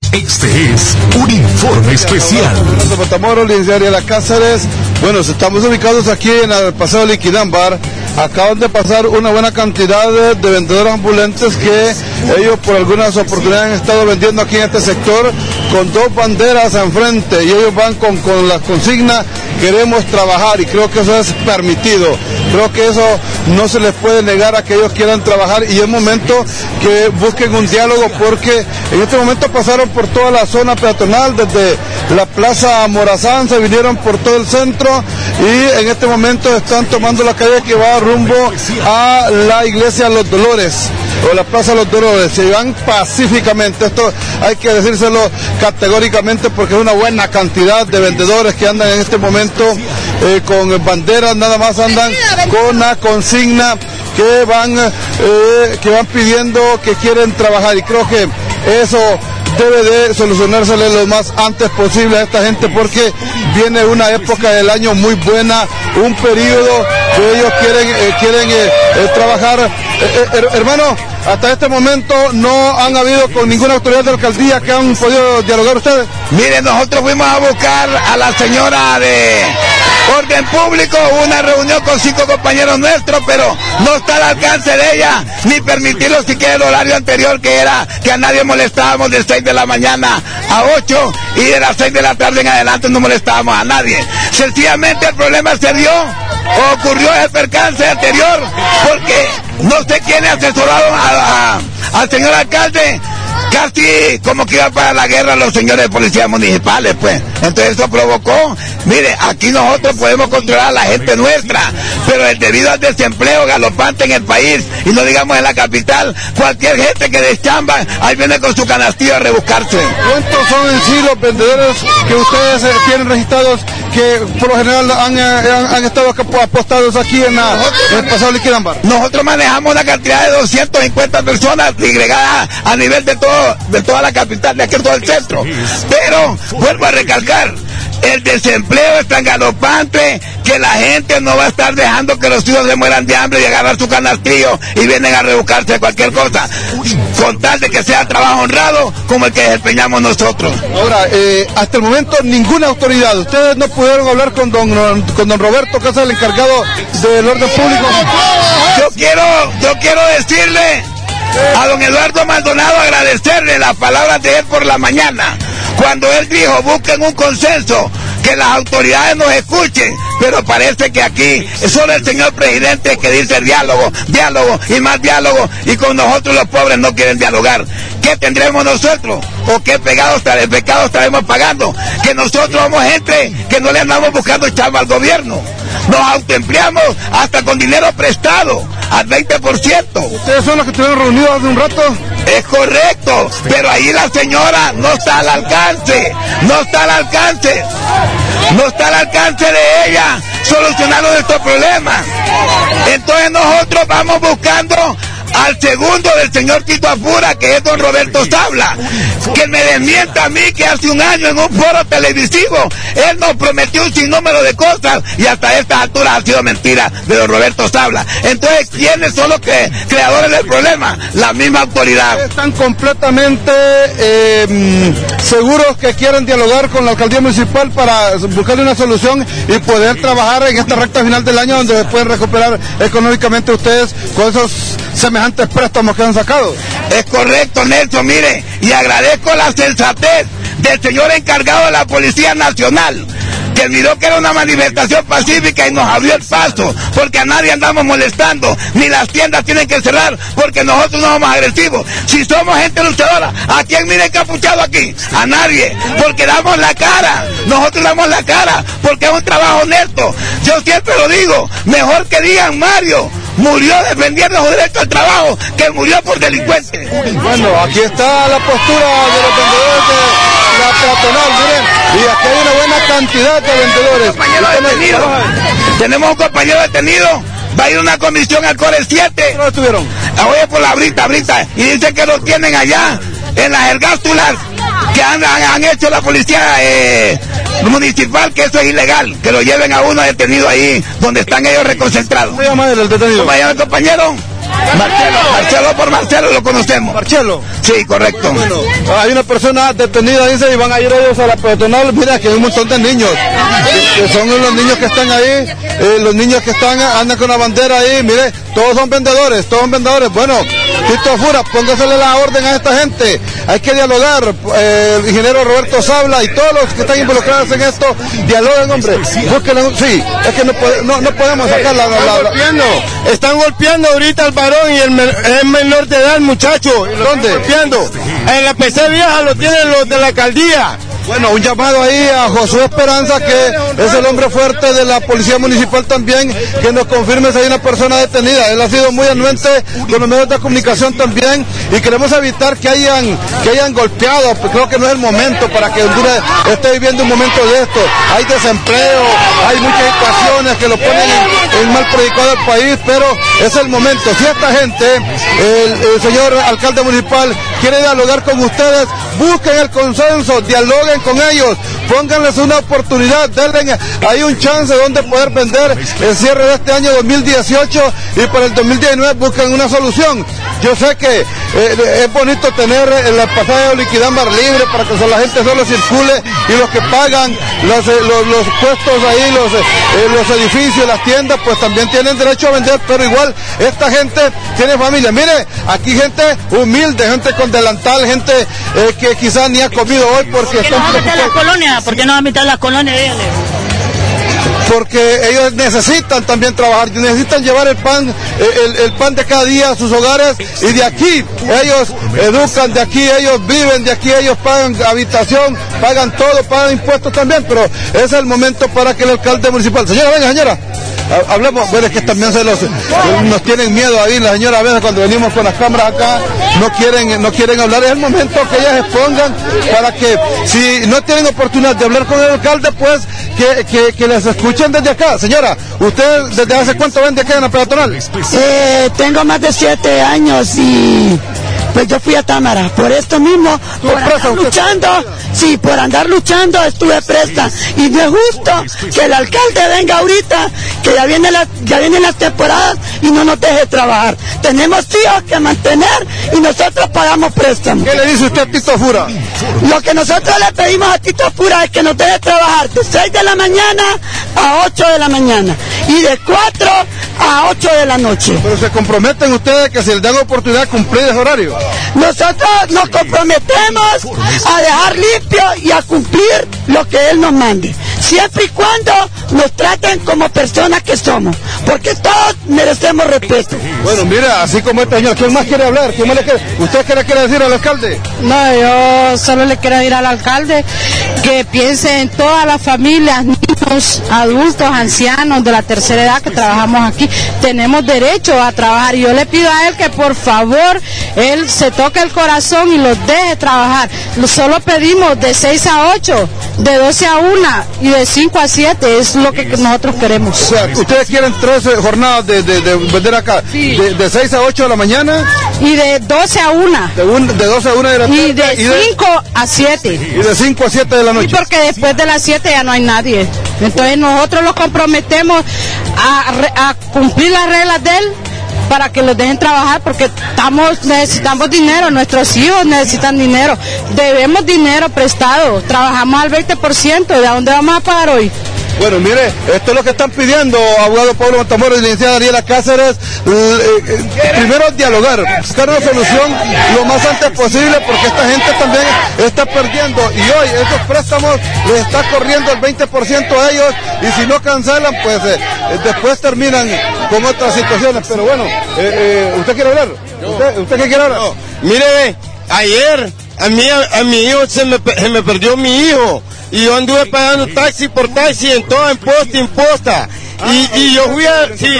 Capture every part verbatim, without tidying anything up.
Este es un informe especial. Matamoros, licenciada La Cáceres. Bueno, estamos ubicados aquí en el paseo Liquidámbar. Acaban de pasar una buena cantidad de, de vendedores ambulantes que ellos por algunas oportunidades han estado vendiendo aquí en este sector con dos banderas enfrente y ellos van con, con la consigna queremos trabajar, y creo que eso es permitido. Creo que eso no se les puede negar a que ellos quieran trabajar, y es momento que busquen un diálogo, porque en este momento pasaron por toda la zona peatonal, desde la Plaza Morazán, se vinieron por todo el centro y en este momento están tomando la calle que va rumbo a la iglesia Los Dolores o la Plaza Los Dolores. Se van pacíficamente, esto hay que decírselo categóricamente, porque es una buena cantidad de vendedores que andan en este momento eh, con banderas, nada más andan con la consigna que van eh, que van pidiendo que quieren trabajar, y creo que eso debe de solucionársele lo más antes posible a esta gente, porque viene una época del año muy buena, un periodo que ellos quieren eh, quieren eh, eh, trabajar. Eh, eh, hermano, hasta este momento no han habido con ninguna autoridad de la alcaldía que han podido dialogar ustedes. Miren, nosotros fuimos a buscar a la señora de Orden Público, una reunión con cinco compañeros nuestros, pero no está al alcance de ella, ni permitirlo siquiera el horario anterior, que era que a nadie molestábamos de seis de la mañana a ocho, y de las seis de la tarde en adelante no molestábamos a nadie. Sencillamente el problema se dio, o ocurrió el percance anterior, porque no sé quiénes asesoraron a, a, al señor alcalde, casi como que iba para la guerra los señores de policías municipales, pues. Entonces eso provocó, mire, aquí nosotros podemos controlar a la gente nuestra, pero debido al desempleo galopante en el país, y no digamos en la capital, cualquier gente que deschamba, ahí viene con su canastillo a rebuscarse. ¿Cuántos son en sí los vendedores que ustedes eh, tienen registrados, que por lo general han, eh, han, han estado apostados aquí en, la, en el pasado Liquidámbar? Nosotros manejamos una cantidad de doscientas cincuenta personas agregadas a nivel de todo de toda la capital, de aquí todo el centro. Pero vuelvo a recalcar, el desempleo es tan galopante que la gente no va a estar dejando que los hijos se mueran de hambre y agarrar su canastillo y vienen a rebuscarse de cualquier cosa, con tal de que sea trabajo honrado como el que desempeñamos nosotros. Ahora, eh, hasta el momento ninguna autoridad, ustedes no pudieron hablar con don, con don Roberto, que es el encargado del orden público. Yo quiero, yo quiero decirle a don Eduardo Maldonado, agradecerle las palabras de él por la mañana, cuando él dijo busquen un consenso, que las autoridades nos escuchen, pero parece que aquí es solo el señor presidente que dice diálogo, diálogo y más diálogo, y con nosotros los pobres no quieren dialogar. ¿Qué tendremos nosotros? ¿O qué pecados, pecados estaremos pagando? Que nosotros somos gente que no le andamos buscando chamba al gobierno. Nos autoempleamos hasta con dinero prestado, al veinte por ciento. ¿Ustedes son los que estuvieron reunidos hace un rato? Es correcto, pero ahí la señora no está al alcance, no está al alcance, no está al alcance de ella solucionar nuestros problemas. Entonces nosotros vamos buscando al segundo del señor Tito Afura, que es don Roberto Sabla, que me desmienta a mí que hace un año en un foro televisivo él nos prometió un sinnúmero de cosas, y hasta estas alturas ha sido mentira de don Roberto Sabla. Entonces, ¿quiénes son los que, creadores del problema? La misma autoridad. Están completamente eh, seguros que quieren dialogar con la alcaldía municipal para buscarle una solución y poder trabajar en esta recta final del año, donde pueden recuperar económicamente ustedes con esos semejantes préstamos que han sacado. Es correcto, Nelson, mire, y agradezco la sensatez del señor encargado de la Policía Nacional, que miró que era una manifestación pacífica y nos abrió el paso, porque a nadie andamos molestando, ni las tiendas tienen que cerrar, porque nosotros no somos agresivos. Si somos gente luchadora, ¿a quién mira encapuchado aquí? A nadie, porque damos la cara, nosotros damos la cara, porque es un trabajo honesto. Yo siempre lo digo, mejor que digan Mario murió defendiendo su derecho al trabajo que murió por delincuente. Bueno, aquí está la postura de los vendedores de la peatonal, miren, y aquí hay una buena cantidad de vendedores. Detenido. Tenemos un compañero detenido, va a ir una comisión al Core siete. ¿Dónde estuvieron? Oye, por la brita, brita, y dicen que lo tienen allá, en las ergástulas, que han, han, han hecho la policía eh, municipal, que eso es ilegal, que lo lleven a uno detenido ahí, donde están ellos reconcentrados. ¿Cómo se llama el detenido? ¿Cómo se llama el compañero? Marcelo, Marcelo por Marcelo lo conocemos. Marcelo. Sí, correcto. Bueno, hay una persona detenida, dice, y van a ir ellos a la peatonal. Mira que hay un montón de niños, que, que son los niños que están ahí, eh, los niños que están, andan con la bandera ahí, mire, todos son vendedores, todos son vendedores. Bueno, Tito Fura, póngasele la orden a esta gente, hay que dialogar, eh, el ingeniero Roberto Sabla y todos los que están involucrados en esto, dialoguen, hombre, busquen, sí, es que no, no, no podemos sacar la... la, la, la Están golpeando ahorita al varón y el, men el menor de edad, muchacho. ¿Dónde? Golpeando. En la P C vieja lo tienen los de la alcaldía. Bueno, un llamado ahí a Josué Esperanza, que es el hombre fuerte de la Policía Municipal también, que nos confirme si hay una persona detenida. Él ha sido muy anuente con los medios de comunicación también, y queremos evitar que hayan que hayan golpeado. Creo que no es el momento para que Honduras esté viviendo un momento de esto. Hay desempleo, hay muchas situaciones que lo ponen en, en mal predicado al país, pero es el momento. Si esta gente, el, el señor alcalde municipal, quiere dialogar con ustedes, busquen el consenso, dialoguen con ellos, pónganles una oportunidad, denle ahí un chance donde poder vender el cierre de este año dos mil dieciocho, y para el dos mil diecinueve busquen una solución. Yo sé que eh, es bonito tener el pasaje de Liquidambar libre para que la gente solo circule, y los que pagan los, eh, los, los puestos ahí, los, eh, los edificios, las tiendas, pues también tienen derecho a vender, pero igual esta gente tiene familia. Mire, aquí gente humilde, gente con delantal, gente eh, que quizás ni ha comido hoy porque están preocupados. ¿Por qué no va a meter la colonia? ¿Por qué no va a meter la colonia? Dígale. Porque ellos necesitan también trabajar, necesitan llevar el pan, el, el pan de cada día a sus hogares, y de aquí ellos educan, de aquí ellos viven, de aquí ellos pagan habitación, pagan todo, pagan impuestos también, pero es el momento para que el alcalde municipal, señora, venga señora, hablemos, bueno, es que también se los, nos tienen miedo ahí, la señora a veces cuando venimos con las cámaras acá, no quieren, no quieren hablar, es el momento que ellas expongan, para que si no tienen oportunidad de hablar con el alcalde, pues que, que, que les escuchen desde acá. Señora, ¿usted desde hace cuánto vende acá en la peatonal? Eh, tengo más de siete años y pues yo fui a Támara, por esto mismo, por andar luchando, sí, por andar luchando estuve presta, y no es justo que el alcalde venga ahorita, que ya vienen las, ya vienen las temporadas y no nos deje trabajar. Tenemos hijos que mantener y nosotros pagamos préstamos. ¿Qué le dice usted a Tito Fura? Lo que nosotros le pedimos a Tito Fura es que nos deje trabajar de seis de la mañana a ocho de la mañana y de cuatro a ocho de la noche. Pero se comprometen ustedes que si les dan oportunidad de cumplir ese horario. Nosotros nos comprometemos a dejar limpio y a cumplir lo que él nos mande, siempre y cuando nos traten como personas que somos, porque todos merecemos respeto. Bueno, mira, así como este señor, ¿quién más quiere hablar? ¿Quién más le quiere? ¿Usted qué le quiere decir al alcalde? No, yo solo le quiero decir al alcalde que piense en todas las familias, niños, adultos, ancianos de la tercera edad que trabajamos aquí. Tenemos derecho a trabajar, y yo le pido a él que por favor él se toque el corazón y los deje trabajar. Solo pedimos de seis a ocho, de doce a una y de cinco a siete, es lo que nosotros queremos. O sea, ustedes quieren tres jornadas de, de, de vender acá, sí. de, de seis a ocho de la mañana y de doce a una, de, un, de doce a una de la tarde y de cinco a siete, y de cinco a siete de la noche. Sí, porque después de las siete ya no hay nadie. Entonces nosotros nos comprometemos a, a cumplir las reglas de él para que los dejen trabajar, porque estamos necesitamos dinero, nuestros hijos necesitan dinero, debemos dinero prestado, trabajamos al veinte por ciento, ¿de dónde vamos a pagar hoy? Bueno, mire, esto es lo que están pidiendo, abogado Pablo Matamoros y licenciada Ariela Cáceres. Eh, eh, primero dialogar, buscar una solución lo más antes posible, porque esta gente también está perdiendo, y hoy esos préstamos les está corriendo el veinte por ciento a ellos, y si no cancelan, pues eh, después terminan con otras situaciones. Pero bueno, eh, eh, ¿usted quiere hablar? ¿Usted, ¿Usted qué quiere hablar? No. Mire, ayer a mí, a, a mi hijo se me, se me perdió mi hijo, y yo anduve pagando taxi por taxi en toda imposta, imposta. Ah, y, y yo fui a, sí,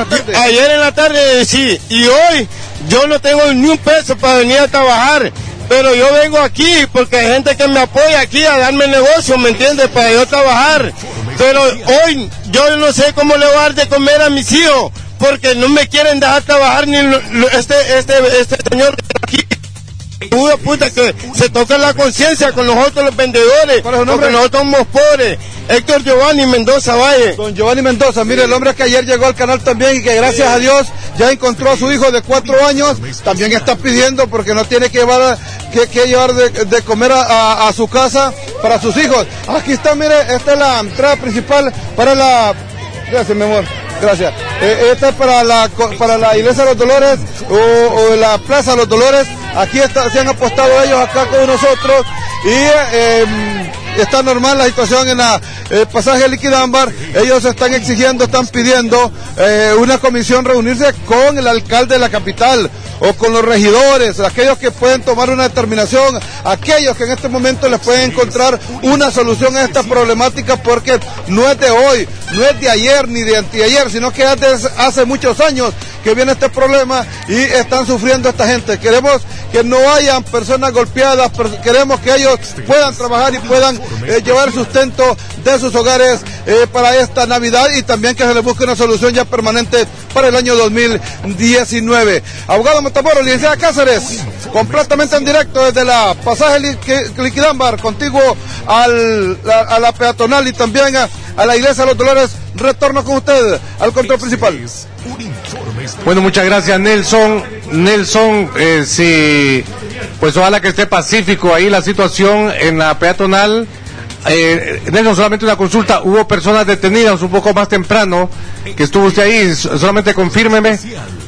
ayer en la tarde, sí, y hoy yo no tengo ni un peso para venir a trabajar, pero yo vengo aquí porque hay gente que me apoya aquí a darme negocio, ¿me entiendes? Para yo trabajar, pero hoy yo no sé cómo le voy a dar de comer a mis hijos, porque no me quieren dejar trabajar ni lo, lo, este, este, este señor aquí. Puta, puta, que se toca la conciencia con nosotros los vendedores, porque nosotros somos pobres. Héctor Giovanni Mendoza Valle. Don Giovanni Mendoza, mire, el hombre que ayer llegó al canal también y que gracias a Dios ya encontró a su hijo de cuatro años, también está pidiendo porque no tiene que llevar, que, que llevar de, de comer a, a, a su casa para sus hijos. Aquí está, mire, esta es la entrada principal para la... Gracias, mi amor. Gracias. Eh, esta es para la para la Iglesia de los Dolores o, o la Plaza de los Dolores. Aquí está, se han apostado ellos acá con nosotros y eh, está normal la situación en la eh, pasaje Liquidámbar. Ellos están exigiendo, están pidiendo eh, una comisión reunirse con el alcalde de la capital o con los regidores, aquellos que pueden tomar una determinación, aquellos que en este momento les pueden encontrar una solución a esta problemática, porque no es de hoy, no es de ayer ni de anteayer, sino que hace, hace muchos años que viene este problema y están sufriendo esta gente. Queremos que no hayan personas golpeadas, queremos que ellos puedan trabajar y puedan eh, llevar sustento de sus hogares eh, para esta Navidad, y también que se les busque una solución ya permanente para el año dos mil diecinueve. Abogado Matamoros, licenciada Cáceres, completamente en directo desde la pasaje Liquidámbar, contiguo al, a, a la peatonal y también a, a la Iglesia de los Dolores. Retorno con usted al control principal. Bueno, muchas gracias, Nelson. Nelson, eh, sí, pues ojalá que esté pacífico ahí la situación en la peatonal. Eh, Nelson, solamente una consulta, hubo personas detenidas un poco más temprano que estuvo usted ahí, solamente confírmeme.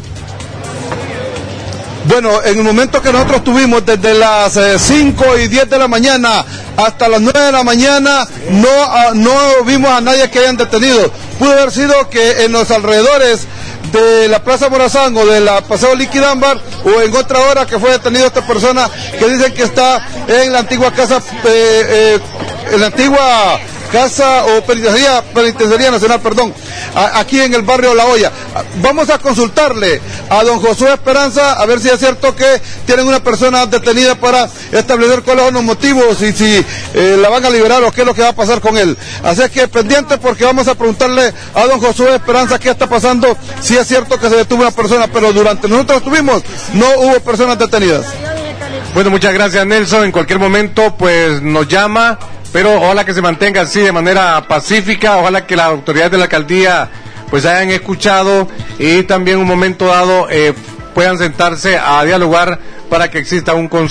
Bueno, en el momento que nosotros tuvimos desde las cinco y diez de la mañana hasta las nueve de la mañana, no, uh, no vimos a nadie que hayan detenido. Pudo haber sido que en los alrededores de la Plaza Morazán o de la Paseo Liquidámbar o en otra hora que fue detenido esta persona que dicen que está en la antigua casa, eh, eh, en la antigua casa o penitenciaría, penitenciaría nacional, perdón, a, aquí en el barrio La Hoya. Vamos a consultarle a don Josué Esperanza a ver si es cierto que tienen una persona detenida para establecer cuáles son los motivos y si eh, la van a liberar o qué es lo que va a pasar con él. Así que pendiente, porque vamos a preguntarle a don Josué Esperanza qué está pasando, si es cierto que se detuvo una persona, pero durante nosotros estuvimos no hubo personas detenidas. Bueno, muchas gracias, Nelson. En cualquier momento pues nos llama, pero ojalá que se mantenga así de manera pacífica, ojalá que las autoridades de la alcaldía pues hayan escuchado y también en un momento dado eh, puedan sentarse a dialogar para que exista un consenso.